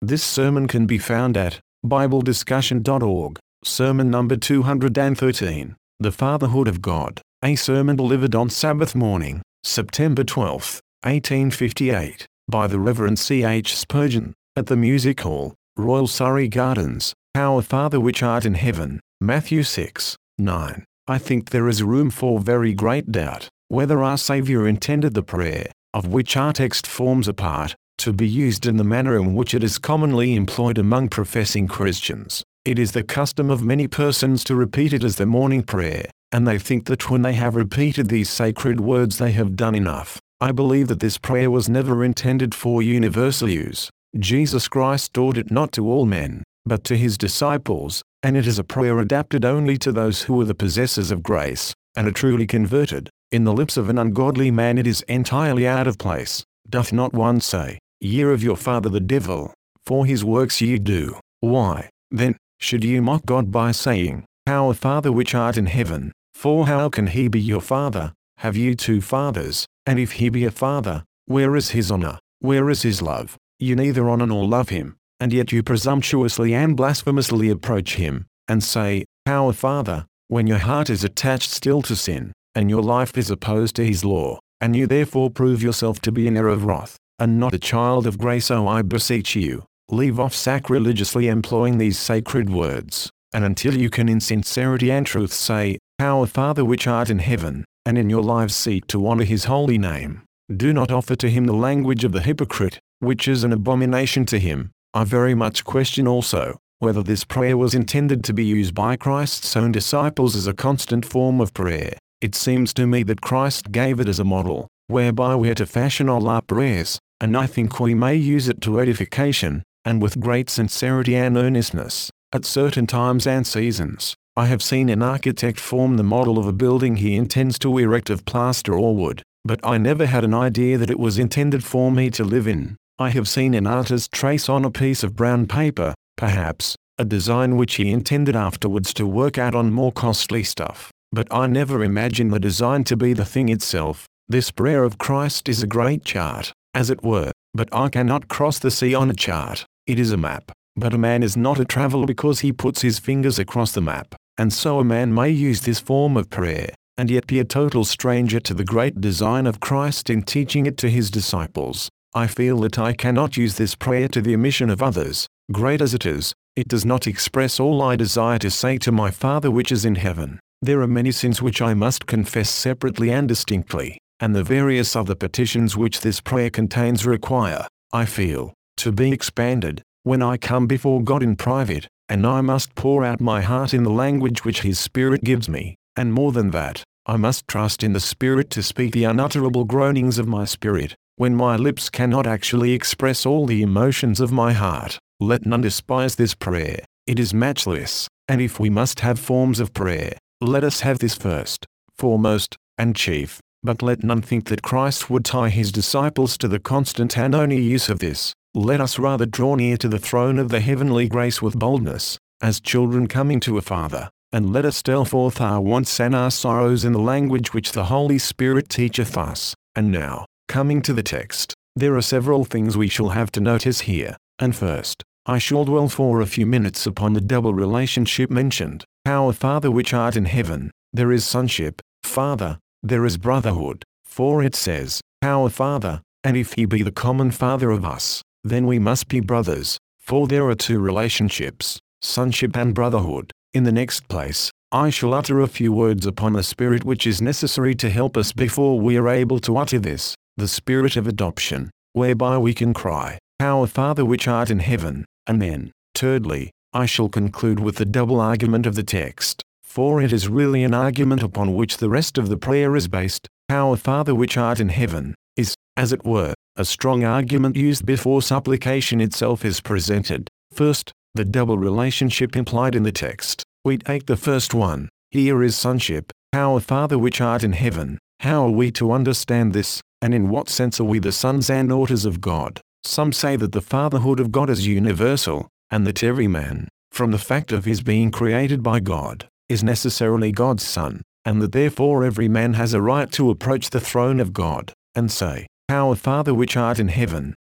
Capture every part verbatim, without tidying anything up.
This sermon can be found at bible discussion dot org, sermon number two hundred thirteen, The Fatherhood of God, a sermon delivered on Sabbath morning, September twelfth, eighteen fifty-eight, by the Reverend C H Spurgeon, at the Music Hall, Royal Surrey Gardens, Our Father which art in heaven, Matthew six, nine. I think there is room for very great doubt, whether our Saviour intended the prayer, of which our text forms a part, to be used in the manner in which it is commonly employed among professing Christians. It is the custom of many persons to repeat it as the morning prayer, and they think that when they have repeated these sacred words they have done enough. I believe that this prayer was never intended for universal use. Jesus Christ taught it not to all men, but to his disciples, and it is a prayer adapted only to those who are the possessors of grace, and are truly converted. In the lips of an ungodly man it is entirely out of place. Doth not one say, Ye are of your father the devil, for his works ye do? Why, then, should ye mock God by saying, Our Father which art in heaven? For how can he be your father? Have you two fathers? And if he be a father, where is his honor? Where is his love? You neither honor nor love him, and yet you presumptuously and blasphemously approach him, and say, Our Father, when your heart is attached still to sin, and your life is opposed to his law, and you therefore prove yourself to be an heir of wrath, and not a child of grace. Oh, I beseech you, leave off sacrilegiously employing these sacred words, and until you can in sincerity and truth say, Our Father which art in heaven, and in your lives seek to honor his holy name, do not offer to him the language of the hypocrite, which is an abomination to him. I very much question also, whether this prayer was intended to be used by Christ's own disciples as a constant form of prayer. It seems to me that Christ gave it as a model, whereby we are to fashion all our prayers, and I think we may use it to edification, and with great sincerity and earnestness, at certain times and seasons. I have seen an architect form the model of a building he intends to erect of plaster or wood, but I never had an idea that it was intended for me to live in. I have seen an artist trace on a piece of brown paper, perhaps, a design which he intended afterwards to work out on more costly stuff, but I never imagined the design to be the thing itself. This prayer of Christ is a great chart, as it were, but I cannot cross the sea on a chart. It is a map, but a man is not a traveler because he puts his fingers across the map, and so a man may use this form of prayer, and yet be a total stranger to the great design of Christ in teaching it to his disciples. I feel that I cannot use this prayer to the omission of others. Great as it is, it does not express all I desire to say to my Father which is in heaven. There are many sins which I must confess separately and distinctly, and the various other petitions which this prayer contains require, I feel, to be expanded, when I come before God in private, and I must pour out my heart in the language which his Spirit gives me, and more than that, I must trust in the Spirit to speak the unutterable groanings of my spirit, when my lips cannot actually express all the emotions of my heart. Let none despise this prayer. It is matchless, and if we must have forms of prayer, let us have this first, foremost, and chief. But let none think that Christ would tie his disciples to the constant and only use of this. Let us rather draw near to the throne of the heavenly grace with boldness, as children coming to a Father, and let us tell forth our wants and our sorrows in the language which the Holy Spirit teacheth us. And now, coming to the text, there are several things we shall have to notice here, and first, I shall dwell for a few minutes upon the double relationship mentioned. Our Father which art in heaven, there is sonship, Father, there is brotherhood, for it says, Our Father, and if he be the common Father of us, then we must be brothers, for there are two relationships, sonship and brotherhood. In the next place, I shall utter a few words upon the Spirit which is necessary to help us before we are able to utter this, the Spirit of adoption, whereby we can cry, Our Father which art in heaven, and then, thirdly, I shall conclude with the double argument of the text, for it is really an argument upon which the rest of the prayer is based. Our Father which art in heaven, is, as it were, a strong argument used before supplication itself is presented. First, the double relationship implied in the text. We take the first one. Here is sonship, Our Father which art in heaven. How are we to understand this, and in what sense are we the sons and daughters of God? Some say that the fatherhood of God is universal, and that every man, from the fact of his being created by God, is necessarily God's son, and that therefore every man has a right to approach the throne of God, and say, Our Father which art in heaven.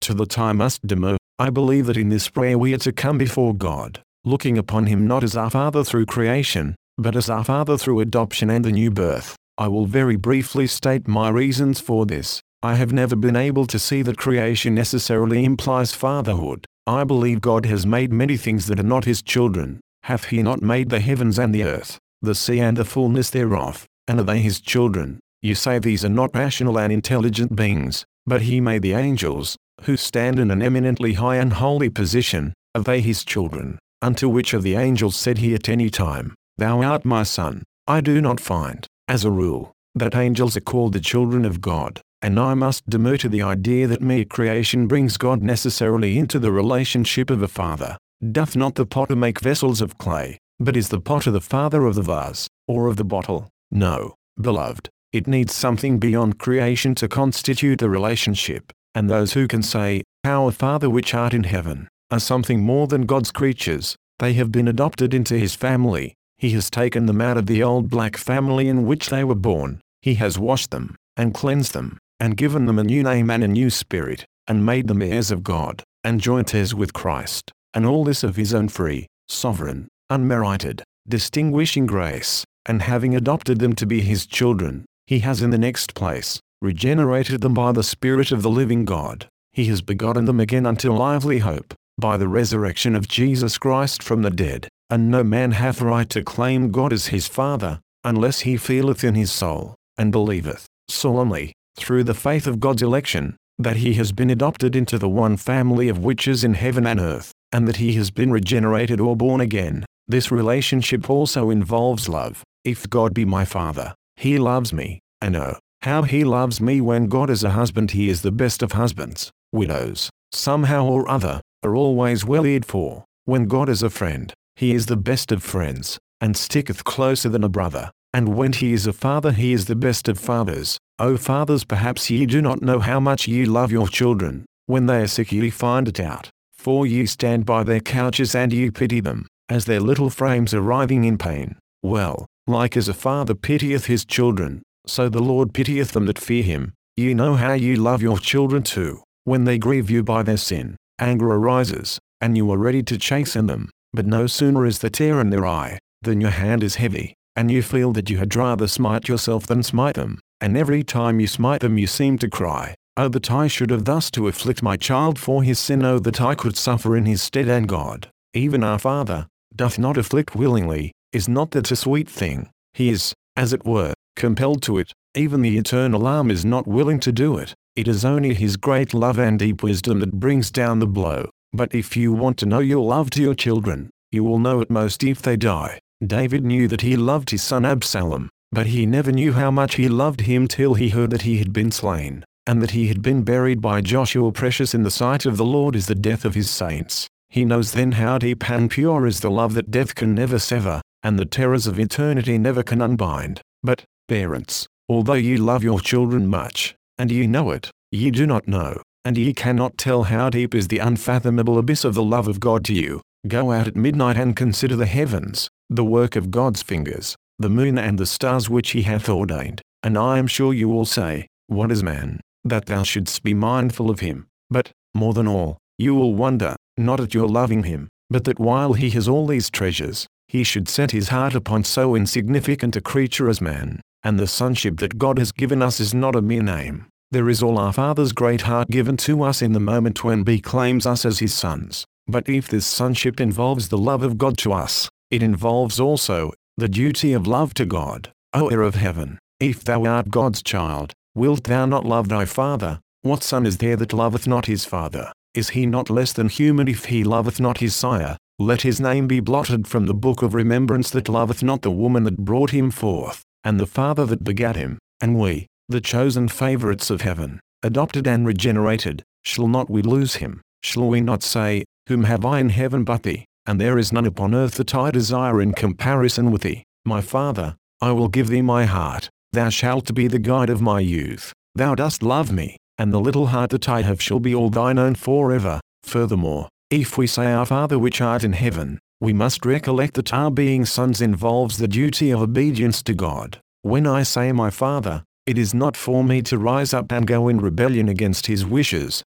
to the time must demur. I believe that in this prayer we are to come before God, looking upon him not as our Father through creation, but as our Father through adoption and the new birth. I will very briefly state my reasons for this. I have never been able to see that creation necessarily implies fatherhood. I believe God has made many things that are not his children. Hath he not made the heavens and the earth, the sea and the fullness thereof, and are they his children? You say these are not rational and intelligent beings, but he made the angels, who stand in an eminently high and holy position. Are they his children? Unto which of the angels said he at any time, Thou art my son? I do not find, as a rule, that angels are called the children of God, and I must demur to the idea that mere creation brings God necessarily into the relationship of a father. Doth not the potter make vessels of clay, but is the potter the father of the vase, or of the bottle? No, beloved, it needs something beyond creation to constitute the relationship, and those who can say, Our Father which art in heaven, are something more than God's creatures. They have been adopted into his family. He has taken them out of the old black family in which they were born. He has washed them, and cleansed them, and given them a new name and a new spirit, and made them heirs of God, and joint heirs with Christ, and all this of his own free, sovereign, unmerited, distinguishing grace, and having adopted them to be his children, he has in the next place, regenerated them by the Spirit of the living God. He has begotten them again unto lively hope, by the resurrection of Jesus Christ from the dead, and no man hath right to claim God as his Father, unless he feeleth in his soul, and believeth, solemnly, through the faith of God's election, that he has been adopted into the one family of which is in heaven and earth, and that he has been regenerated or born again. This relationship also involves love. If God be my Father, he loves me, and oh, how he loves me. When God is a husband, he is the best of husbands. Widows, somehow or other, are always well cared for. When God is a friend, he is the best of friends, and sticketh closer than a brother. And when he is a father, he is the best of fathers. O fathers, perhaps ye do not know how much ye love your children. When they are sick ye find it out, for ye stand by their couches and ye pity them, as their little frames are writhing in pain. Well, like as a father pitieth his children, so the Lord pitieth them that fear him. Ye know how ye love your children too. When they grieve you by their sin, anger arises, and you are ready to chasten them. But no sooner is the tear in their eye, than your hand is heavy, and you feel that you had rather smite yourself than smite them. And every time you smite them you seem to cry, Oh, that I should have thus to afflict my child for his sin. Oh, that I could suffer in his stead. And God, even our Father, doth not afflict willingly. Is not that a sweet thing? He is, as it were, compelled to it. Even the eternal arm is not willing to do it. It is only his great love and deep wisdom that brings down the blow. But if you want to know your love to your children, you will know it most if they die. David knew that he loved his son Absalom, but he never knew how much he loved him till he heard that he had been slain, and that he had been buried by Joshua. Precious in the sight of the Lord is the death of his saints. He knows then how deep and pure is the love that death can never sever, and the terrors of eternity never can unbind. But, parents, although ye love your children much, and ye know it, ye do not know, and ye cannot tell how deep is the unfathomable abyss of the love of God to you. Go out at midnight and consider the heavens, the work of God's fingers, the moon and the stars which he hath ordained. And I am sure you will say, What is man, that thou shouldst be mindful of him? But, more than all, you will wonder, not at your loving him, but that while he has all these treasures, he should set his heart upon so insignificant a creature as man. And the sonship that God has given us is not a mere name. There is all our Father's great heart given to us in the moment when he claims us as his sons. But if this sonship involves the love of God to us, it involves also the duty of love to God. O heir of heaven, if thou art God's child, wilt thou not love thy father? What son is there that loveth not his father? Is he not less than human if he loveth not his sire? Let his name be blotted from the book of remembrance that loveth not the woman that brought him forth, and the father that begat him. And we, the chosen favorites of heaven, adopted and regenerated, shall not we lose him? Shall we not say, Whom have I in heaven but thee? And there is none upon earth that I desire in comparison with thee. My Father, I will give thee my heart. Thou shalt be the guide of my youth. Thou dost love me, and the little heart that I have shall be all thine own forever. Furthermore, if we say Our Father which art in heaven, we must recollect that our being sons involves the duty of obedience to God. When I say my Father, it is not for me to rise up and go in rebellion against his wishes,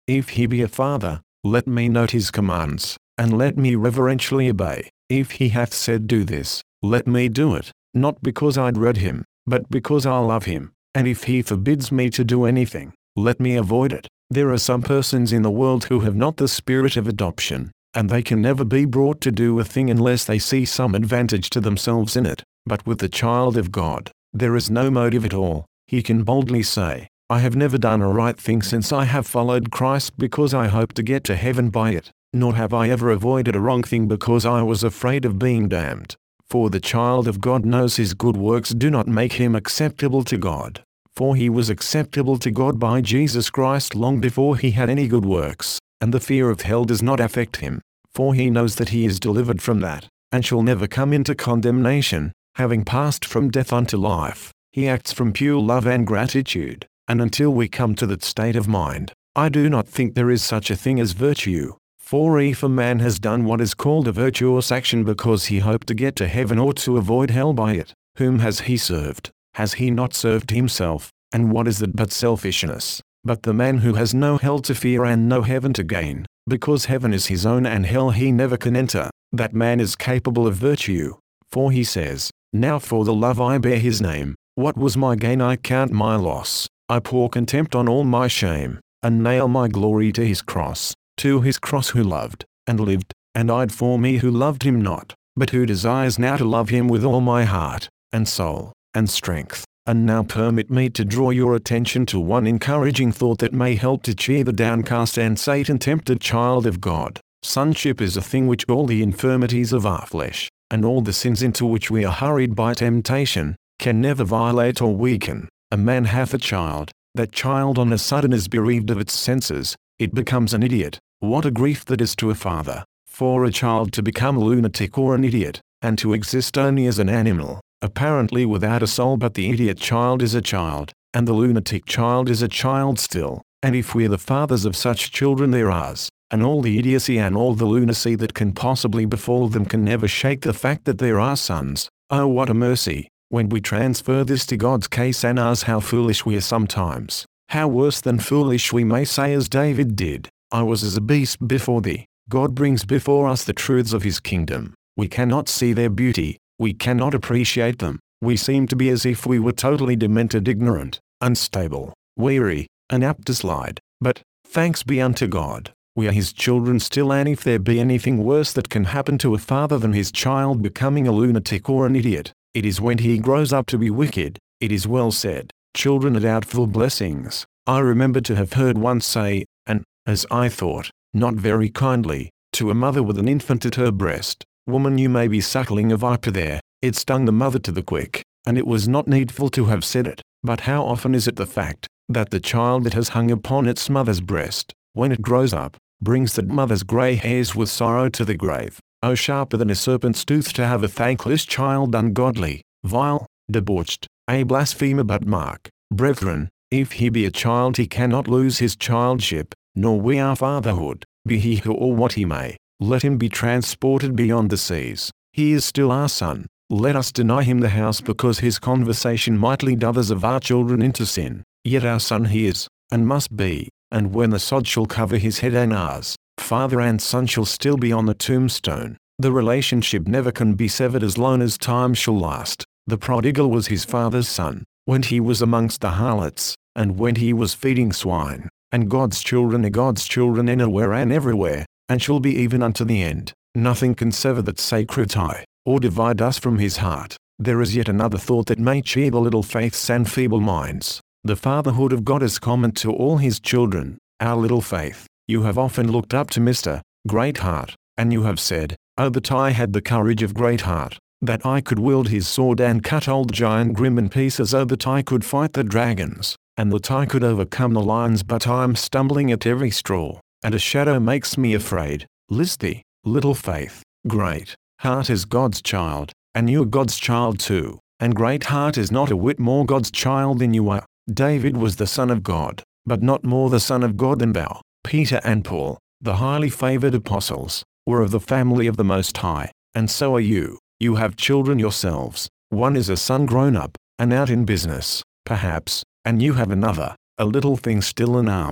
If he be a father, let me note his commands, and let me reverentially obey. If he hath said do this, let me do it, not because I dread him, but because I love him. And if he forbids me to do anything, let me avoid it. There are some persons in the world who have not the spirit of adoption, and they can never be brought to do a thing unless they see some advantage to themselves in it. But with the child of God, there is no motive at all. He can boldly say, I have never done a right thing since I have followed Christ because I hope to get to heaven by it, nor have I ever avoided a wrong thing because I was afraid of being damned. For the child of God knows his good works do not make him acceptable to God. For he was acceptable to God by Jesus Christ long before he had any good works, and the fear of hell does not affect him, for he knows that he is delivered from that, and shall never come into condemnation, having passed from death unto life. He acts from pure love and gratitude, and until we come to that state of mind, I do not think there is such a thing as virtue. For if a man has done what is called a virtuous action because he hoped to get to heaven or to avoid hell by it, whom has he served? Has he not served himself? And what is that but selfishness? But the man who has no hell to fear and no heaven to gain, because heaven is his own and hell he never can enter, that man is capable of virtue. For he says, now for the love I bear his name, what was my gain I count my loss. I pour contempt on all my shame, and nail my glory to his cross, to his cross who loved, and lived, and died for me who loved him not, but who desires now to love him with all my heart, and soul, and strength. And now permit me to draw your attention to one encouraging thought that may help to cheer the downcast and Satan-tempted child of God. Sonship is a thing which all the infirmities of our flesh, and all the sins into which we are hurried by temptation, can never violate or weaken. A man hath a child, that child on a sudden is bereaved of its senses, it becomes an idiot. What a grief that is to a father, for a child to become a lunatic or an idiot, and to exist only as an animal, apparently without a soul. But the idiot child is a child, and the lunatic child is a child still, and if we are the fathers of such children they're ours, and all the idiocy and all the lunacy that can possibly befall them can never shake the fact that they're our sons. Oh, what a mercy, when we transfer this to God's case and ours, how foolish we are sometimes, how worse than foolish we may say as David did, I was as a beast before thee. God brings before us the truths of his kingdom. We cannot see their beauty, we cannot appreciate them, we seem to be as if we were totally demented, ignorant, unstable, weary, and apt to slide. But, thanks be unto God, we are his children still, and if there be anything worse that can happen to a father than his child becoming a lunatic or an idiot, it is when he grows up to be wicked. It is well said, children are doubtful blessings. I remember to have heard one say, and, as I thought, not very kindly, to a mother with an infant at her breast, woman, you may be suckling a viper there. It stung the mother to the quick, and it was not needful to have said it. But how often is it the fact, that the child that has hung upon its mother's breast, when it grows up, brings that mother's grey hairs with sorrow to the grave. Oh, sharper than a serpent's tooth to have a thankless child, ungodly, vile, debauched, a blasphemer. But mark, brethren, if he be a child he cannot lose his childship, nor we our fatherhood, be he who or what he may. Let him be transported beyond the seas, he is still our son. Let us deny him the house because his conversation might lead others of our children into sin. Yet our son he is, and must be, and when the sod shall cover his head and ours, father and son shall still be on the tombstone. The relationship never can be severed as long as time shall last. The prodigal was his father's son, when he was amongst the harlots, and when he was feeding swine. And God's children are God's children anywhere and everywhere, and shall be even unto the end. Nothing can sever that sacred tie, or divide us from his heart. There is yet another thought that may cheer the little faiths and feeble minds. The fatherhood of God is common to all his children. Our little faith, you have often looked up to Mister Greatheart, and you have said, oh, that I had the courage of Greatheart, that I could wield his sword and cut old Giant Grim in pieces. Oh, that I could fight the dragons, and that I could overcome the lions. But I am stumbling at every straw, and a shadow makes me afraid. List thee, little faith, Greatheart is God's child, and you are God's child too, and Greatheart is not a whit more God's child than you are. David was the son of God, but not more the son of God than thou. Peter and Paul, the highly favored apostles, were of the family of the Most High, and so are you. You have children yourselves. One is a son grown up, and out in business, perhaps, and you have another, a little thing still in arms.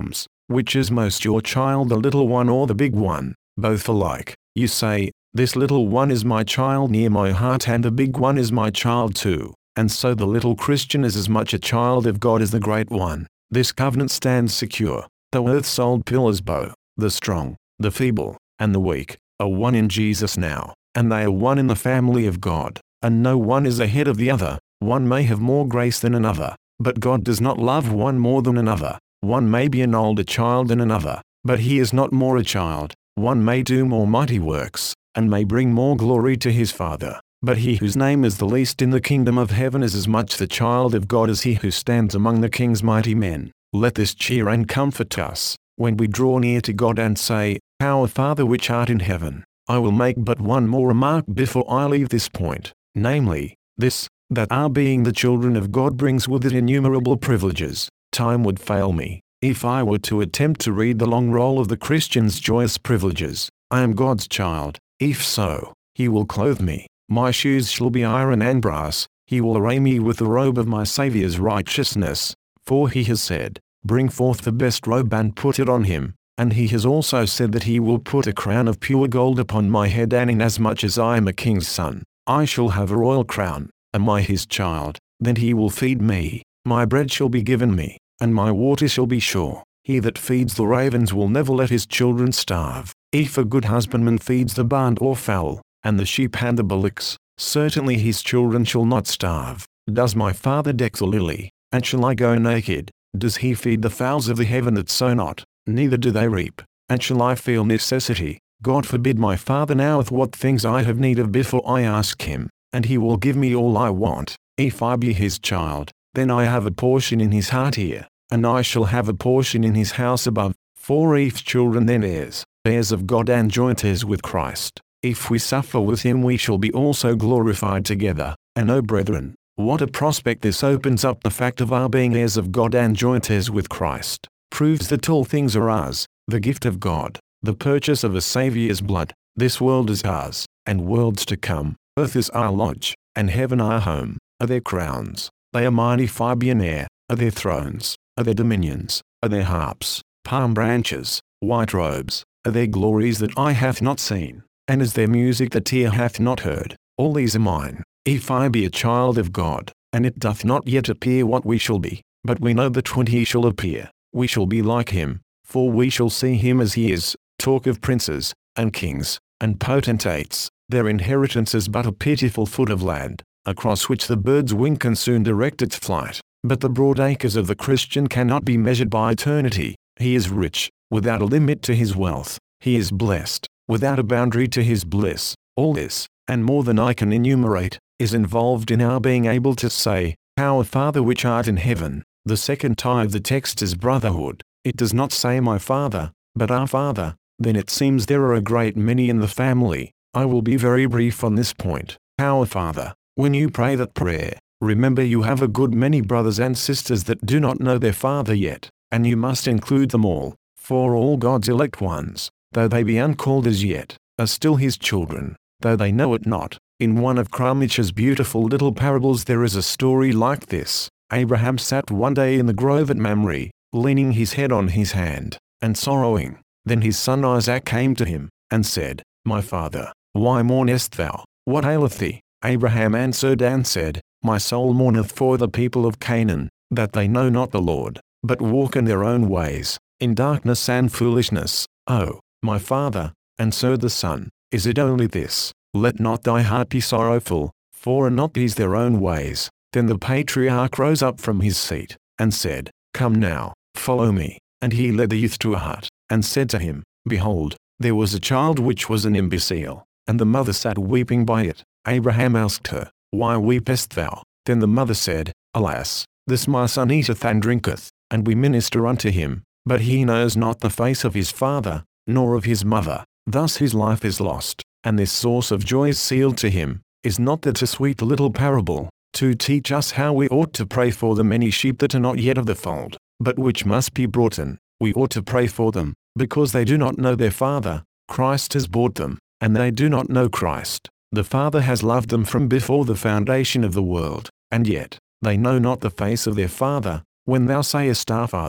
Which is most, your child, the little one or the big one? Both alike. You say, this little one is my child near my heart, and the big one is my child too. And so the little Christian is as much a child of God as the great one. This covenant stands secure. Though earth's old pillars bow, the strong, the feeble, and the weak, are one in Jesus now, and they are one in the family of God, and no one is ahead of the other. One may have more grace than another, but God does not love one more than another. One may be an older child than another, but he is not more a child. One may do more mighty works, and may bring more glory to his Father, but he whose name is the least in the kingdom of heaven is as much the child of God as he who stands among the king's mighty men. Let this cheer and comfort us, when we draw near to God and say, Our Father which art in heaven. I will make but one more remark before I leave this point, namely, this, that our being the children of God brings with it innumerable privileges. Time would fail me, if I were to attempt to read the long roll of the Christian's joyous privileges. I am God's child. If so, he will clothe me. My shoes shall be iron and brass. He will array me with the robe of my Saviour's righteousness. For he has said, Bring forth the best robe and put it on him. And he has also said that he will put a crown of pure gold upon my head, and inasmuch as I am a king's son, I shall have a royal crown. Am I his child? Then he will feed me. My bread shall be given me, and my water shall be sure. He that feeds the ravens will never let his children starve. If a good husbandman feeds the barn or fowl, and the sheep and the bullocks, certainly his children shall not starve. Does my Father deck the lily, and shall I go naked? Does he feed the fowls of the heaven that sow not, neither do they reap, and shall I feel necessity? God forbid. My Father knoweth what things I have need of before I ask him, and he will give me all I want. If I be his child, then I have a portion in his heart here, and I shall have a portion in his house above. For if children, then heirs, heirs of God and joint heirs with Christ. If we suffer with him, we shall be also glorified together. And O brethren, what a prospect this opens up! The fact of our being heirs of God and joint heirs with Christ proves that all things are ours, the gift of God, the purchase of a Saviour's blood. This world is ours, and worlds to come. Earth is our lodge, and heaven our home. Are their crowns? They are mighty Fabian air. Are their thrones? Are their dominions? Are their harps, palm branches, white robes? Are their glories that eye hath not seen? And is there music that ear hath not heard? All these are mine. If I be a child of God, and it doth not yet appear what we shall be, but we know that when he shall appear, we shall be like him, for we shall see him as he is. Talk of princes, and kings, and potentates, their inheritance is but a pitiful foot of land, across which the bird's wing can soon direct its flight. But the broad acres of the Christian cannot be measured by eternity. He is rich, without a limit to his wealth. He is blessed, without a boundary to his bliss. All this, and more than I can enumerate, is involved in our being able to say, Our Father which art in heaven. The second tie of the text is brotherhood. It does not say my Father, but our Father. Then it seems there are a great many in the family. I will be very brief on this point. Our Father. When you pray that prayer, remember you have a good many brothers and sisters that do not know their Father yet, and you must include them all, for all God's elect ones, though they be uncalled as yet, are still his children, though they know it not. In one of Crummidge's beautiful little parables there is a story like this. Abraham sat one day in the grove at Mamre, leaning his head on his hand, and sorrowing. Then his son Isaac came to him, and said, My father, why mournest thou? What aileth thee? Abraham answered and said, My soul mourneth for the people of Canaan, that they know not the Lord, but walk in their own ways, in darkness and foolishness. Oh, my father, and so the son, is it only this? Let not thy heart be sorrowful, for are not these their own ways? Then the patriarch rose up from his seat, and said, Come now, follow me. And he led the youth to a hut, and said to him, Behold, there was a child which was an imbecile, and the mother sat weeping by it. Abraham asked her, Why weepest thou? Then the mother said, Alas, this my son eateth and drinketh, and we minister unto him, but he knows not the face of his father, nor of his mother. Thus his life is lost, and this source of joy is sealed to him. Is not that a sweet little parable, to teach us how we ought to pray for the many sheep that are not yet of the fold, but which must be brought in? We ought to pray for them, because they do not know their Father. Christ has bought them, and they do not know Christ. The Father has loved them from before the foundation of the world, and yet, they know not the face of their Father. When thou sayest, Our Father,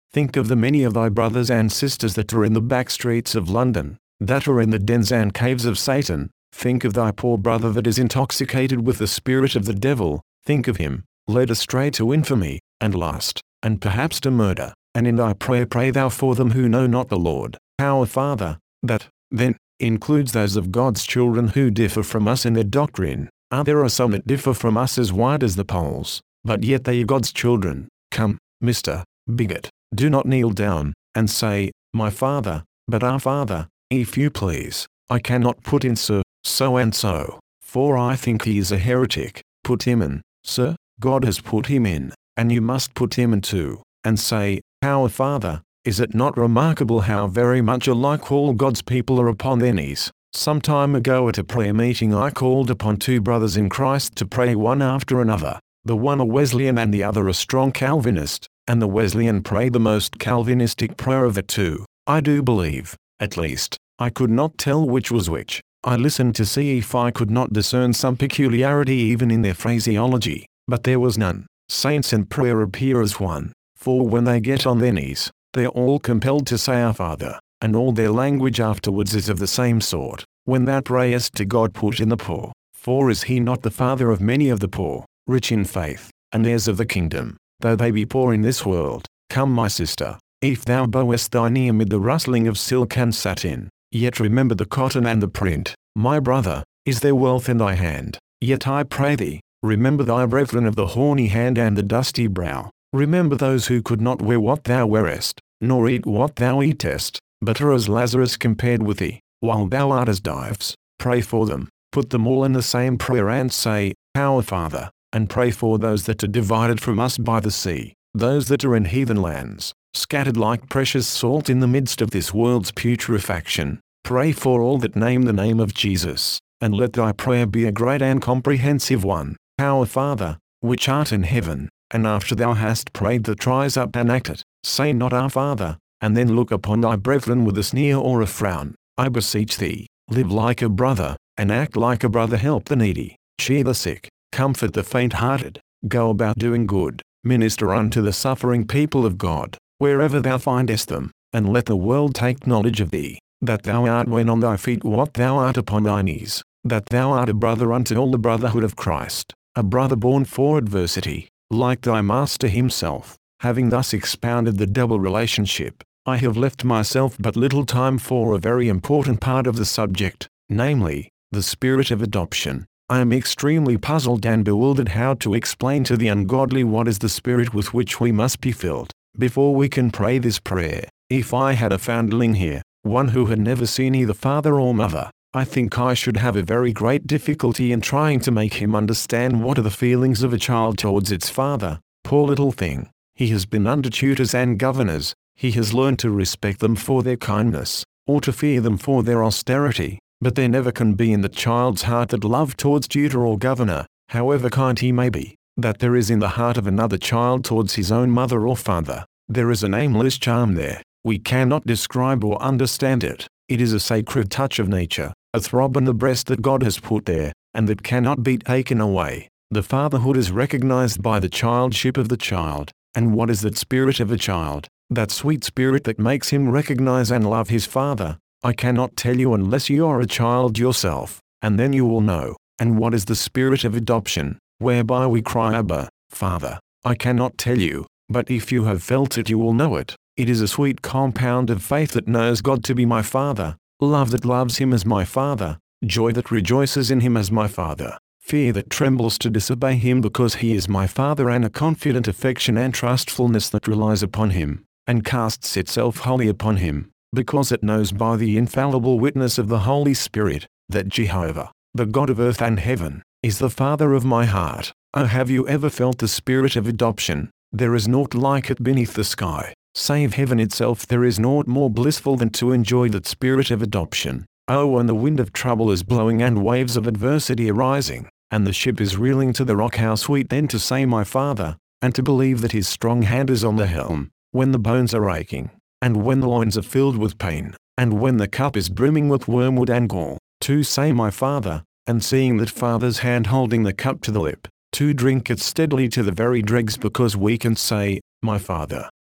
Think of the many of thy brothers and sisters that are in the back streets of London, that are in the dens and caves of Satan. Think of thy poor brother that is intoxicated with the spirit of the devil. Think of him, led astray to infamy, and lust, and perhaps to murder. And in thy prayer pray thou for them who know not the Lord, our Father. That, then, includes those of God's children who differ from us in their doctrine. Ah, there are some that differ from us as wide as the poles, but yet they are God's children. Come, Mister Bigot, do not kneel down, and say, my Father, but our Father, if you please. I cannot put in Sir, so and so, for I think he is a heretic. Put him in, Sir, God has put him in, and you must put him in too, and say, our Father. Is it not remarkable how very much alike all God's people are upon their knees? Some time ago at a prayer meeting I called upon two brothers in Christ to pray one after another, the one a Wesleyan and the other a strong Calvinist, and the Wesleyan prayed the most Calvinistic prayer of the two. I do believe, at least, I could not tell which was which. I listened to see if I could not discern some peculiarity even in their phraseology, but there was none. Saints and prayer appear as one, for when they get on their knees, they are all compelled to say our Father, and all their language afterwards is of the same sort. When thou prayest to God, put in the poor, for is he not the Father of many of the poor, rich in faith, and heirs of the kingdom, though they be poor in this world? Come, my sister, if thou bowest thy knee amid the rustling of silk and satin, yet remember the cotton and the print. My brother, is there wealth in thy hand? Yet I pray thee, remember thy brethren of the horny hand and the dusty brow. Remember those who could not wear what thou wearest, nor eat what thou eatest, but are as Lazarus compared with thee, while thou art as Dives. Pray for them, put them all in the same prayer and say, our Father, and pray for those that are divided from us by the sea, those that are in heathen lands, scattered like precious salt in the midst of this world's putrefaction. Pray for all that name the name of Jesus, and let thy prayer be a great and comprehensive one. Our Father, which art in heaven. And after thou hast prayed that rise up and act it, say not our Father, and then look upon thy brethren with a sneer or a frown. I beseech thee, live like a brother, and act like a brother. Help the needy, cheer the sick, comfort the faint-hearted, go about doing good, minister unto the suffering people of God, wherever thou findest them, and let the world take knowledge of thee, that thou art when on thy feet what thou art upon thy knees, that thou art a brother unto all the brotherhood of Christ, a brother born for adversity, like thy Master himself. Having thus expounded the double relationship, I have left myself but little time for a very important part of the subject, namely, the spirit of adoption. I am extremely puzzled and bewildered how to explain to the ungodly what is the spirit with which we must be filled, before we can pray this prayer. If I had a foundling here, one who had never seen either father or mother, I think I should have a very great difficulty in trying to make him understand what are the feelings of a child towards its father. Poor little thing, he has been under tutors and governors, he has learned to respect them for their kindness, or to fear them for their austerity, but there never can be in the child's heart that love towards tutor or governor, however kind he may be, that there is in the heart of another child towards his own mother or father. There is a nameless charm there. We cannot describe or understand it. It is a sacred touch of nature, a throb in the breast that God has put there, and that cannot be taken away. The fatherhood is recognized by the childship of the child. And what is that spirit of a child? That sweet spirit that makes him recognize and love his father. I cannot tell you unless you are a child yourself, and then you will know. And what is the spirit of adoption, whereby we cry, Abba, Father? I cannot tell you, but if you have felt it you will know it. It is a sweet compound of faith that knows God to be my Father, love that loves him as my Father, joy that rejoices in him as my Father, fear that trembles to disobey him because he is my Father, and a confident affection and trustfulness that relies upon him, and casts itself wholly upon him, because it knows by the infallible witness of the Holy Spirit, that Jehovah, the God of earth and heaven, is the Father of my heart. Oh, have you ever felt the spirit of adoption? There is naught like it beneath the sky. Save heaven itself, there is naught more blissful than to enjoy that spirit of adoption. Oh, when the wind of trouble is blowing and waves of adversity are rising, and the ship is reeling to the rock, how sweet then to say my Father, and to believe that his strong hand is on the helm, when the bones are aching, and when the loins are filled with pain, and when the cup is brimming with wormwood and gall, to say my Father, and seeing that Father's hand holding the cup to the lip, to drink it steadily to the very dregs, because we can say, my Father,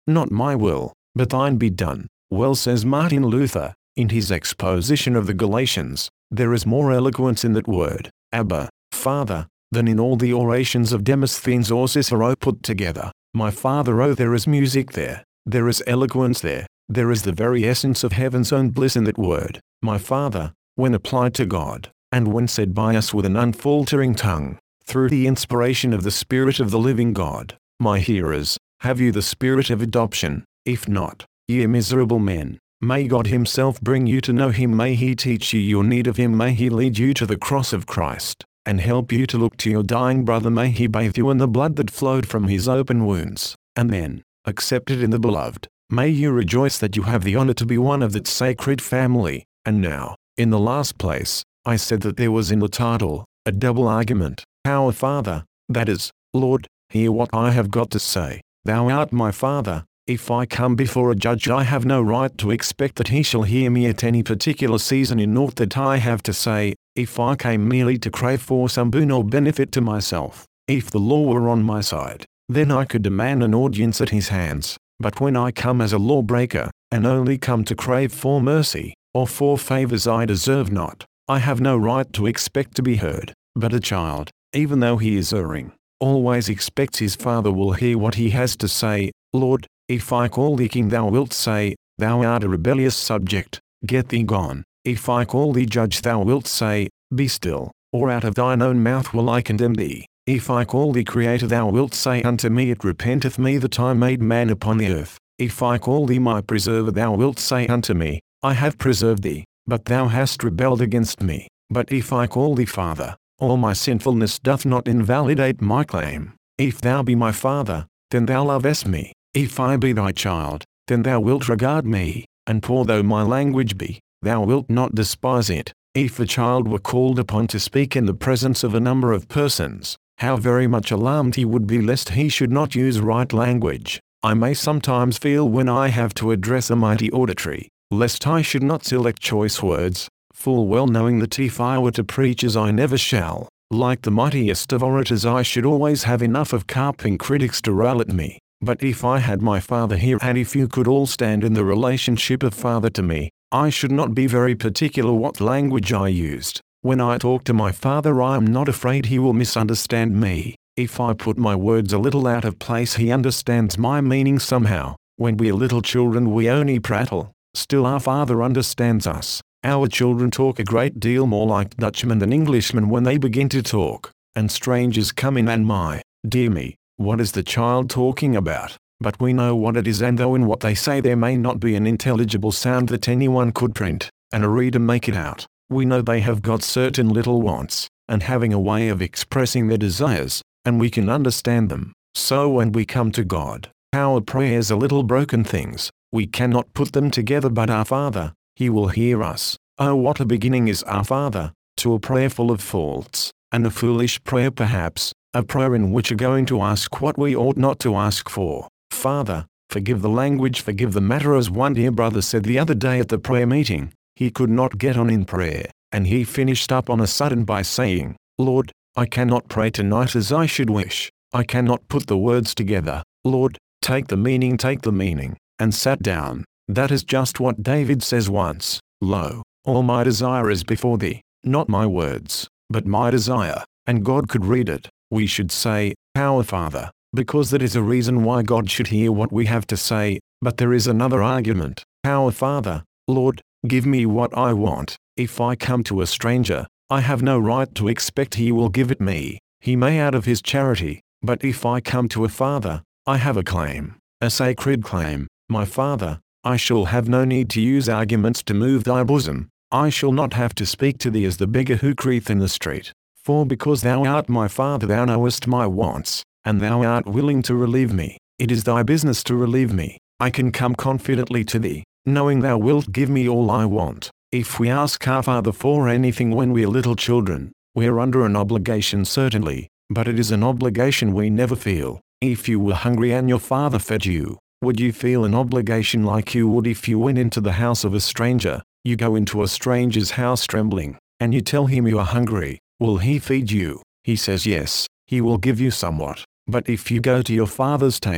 not my will, but thine be done. Well, says Martin Luther, in his exposition of the Galatians, there is more eloquence in that word, Abba, Father, than in all the orations of Demosthenes or Cicero put together. My Father, oh, there is music there, there is eloquence there, there is the very essence of heaven's own bliss in that word, my Father, when applied to God, and when said by us with an unfaltering tongue, through the inspiration of the Spirit of the living God. My hearers, have you the spirit of adoption? If not, ye miserable men, may God himself bring you to know him. May he teach you your need of him. May he lead you to the cross of Christ, and help you to look to your dying brother. May he bathe you in the blood that flowed from his open wounds, and then, accepted in the beloved, may you rejoice that you have the honor to be one of that sacred family. And now, in the last place, I said that there was in the title, a double argument. Our Father, that is, Lord, hear what I have got to say. Thou art my Father. If I come before a judge, I have no right to expect that he shall hear me at any particular season in naught that I have to say. If I came merely to crave for some boon or benefit to myself, if the law were on my side, then I could demand an audience at his hands. But when I come as a lawbreaker, and only come to crave for mercy, or for favors I deserve not, I have no right to expect to be heard. But a child, even though he is erring, always expects his father will hear what he has to say. Lord, if I call thee king, thou wilt say, thou art a rebellious subject, get thee gone. If I call thee judge, thou wilt say, be still, or out of thine own mouth will I condemn thee. If I call thee creator, thou wilt say unto me, it repenteth me that I made man upon the earth. If I call thee my preserver, thou wilt say unto me, I have preserved thee, but thou hast rebelled against me. But if I call thee Father, all my sinfulness doth not invalidate my claim. If thou be my Father, then thou lovest me. If I be thy child, then thou wilt regard me, and poor though my language be, thou wilt not despise it. If a child were called upon to speak in the presence of a number of persons, how very much alarmed he would be lest he should not use right language. I may sometimes feel when I have to address a mighty auditory, lest I should not select choice words, full well knowing that if I were to preach as I never shall, like the mightiest of orators, I should always have enough of carping critics to rail at me. But if I had my Father here, and if you could all stand in the relationship of Father to me, I should not be very particular what language I used. When I talk to my Father, I am not afraid he will misunderstand me. If I put my words a little out of place, he understands my meaning somehow. When we are little children, we only prattle. Still our Father understands us. Our children talk a great deal more like Dutchmen than Englishmen when they begin to talk, and strangers come in, and my, dear me, what is the child talking about? But we know what it is, and though in what they say there may not be an intelligible sound that anyone could print, and a reader make it out, we know they have got certain little wants, and having a way of expressing their desires, and we can understand them. So when we come to God, our prayers are little broken things, we cannot put them together, but our Father, he will hear us. Oh, what a beginning is our Father, to a prayer full of faults, and a foolish prayer perhaps, a prayer in which are going to ask what we ought not to ask for. Father, forgive the language, forgive the matter. As one dear brother said the other day at the prayer meeting, he could not get on in prayer, and he finished up on a sudden by saying, Lord, I cannot pray tonight as I should wish. I cannot put the words together. Lord, take the meaning, take the meaning, and sat down. That is just what David says once. Lo, all my desire is before thee, not my words, but my desire. And God could read it. We should say, Our Father, because that is a reason why God should hear what we have to say. But there is another argument. Our Father, Lord, give me what I want. If I come to a stranger, I have no right to expect he will give it me. He may out of his charity. But if I come to a father, I have a claim, a sacred claim. My Father, I shall have no need to use arguments to move thy bosom. I shall not have to speak to thee as the beggar who crieth in the street. For because thou art my Father, thou knowest my wants, and thou art willing to relieve me. It is thy business to relieve me. I can come confidently to thee, knowing thou wilt give me all I want. If we ask our Father for anything when we are little children, we are under an obligation certainly, but it is an obligation we never feel. If you were hungry and your father fed you, would you feel an obligation like you would if you went into the house of a stranger? You go into a stranger's house trembling, and you tell him you are hungry. Will he feed you? He says yes, he will give you somewhat. But if you go to your father's table,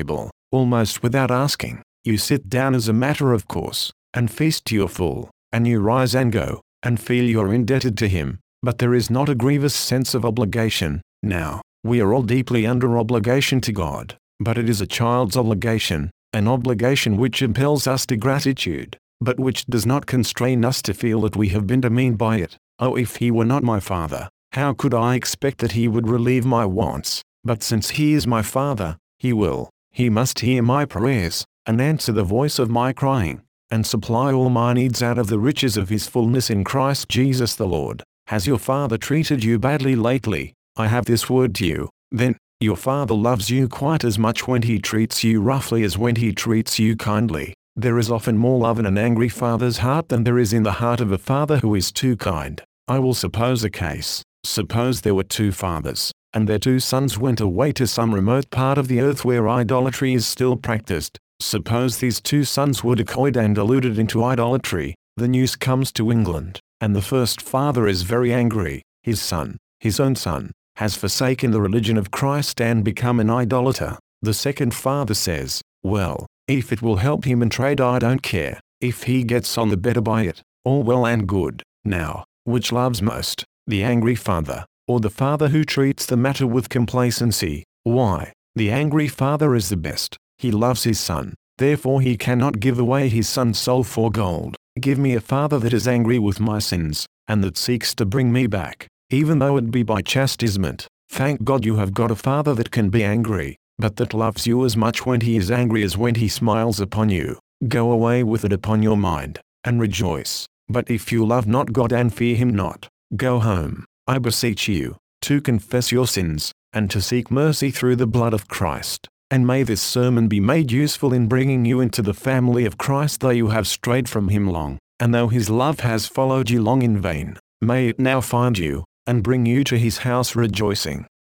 almost without asking. You sit down as a matter of course, and feast to your full, and you rise and go, and feel you're indebted to him, but there is not a grievous sense of obligation. Now, we are all deeply under obligation to God, but it is a child's obligation, an obligation which impels us to gratitude, but which does not constrain us to feel that we have been demeaned by it. Oh, if he were not my Father, how could I expect that he would relieve my wants? But since he is my Father, he will. He must hear my prayers, and answer the voice of my crying, and supply all my needs out of the riches of his fullness in Christ Jesus the Lord. Has your father treated you badly lately? I have this word to you. Then, your father loves you quite as much when he treats you roughly as when he treats you kindly. There is often more love in an angry father's heart than there is in the heart of a father who is too kind. I will suppose a case. Suppose there were two fathers, and their two sons went away to some remote part of the earth where idolatry is still practiced. Suppose these two sons were decoyed and deluded into idolatry. The news comes to England, and the first father is very angry. His son, his own son, has forsaken the religion of Christ and become an idolater. The second father says, well, if it will help him in trade, I don't care. If he gets on the better by it, all well and good. Now, which loves most, the angry father, or the father who treats the matter with complacency? Why, the angry father is the best. He loves his son, therefore he cannot give away his son's soul for gold. Give me a father that is angry with my sins, and that seeks to bring me back, even though it be by chastisement. Thank God you have got a father that can be angry, but that loves you as much when he is angry as when he smiles upon you. Go away with it upon your mind, and rejoice. But if you love not God and fear him not, go home, I beseech you, to confess your sins, and to seek mercy through the blood of Christ. And may this sermon be made useful in bringing you into the family of Christ, though you have strayed from him long, and though his love has followed you long in vain. May it now find you, and bring you to his house rejoicing.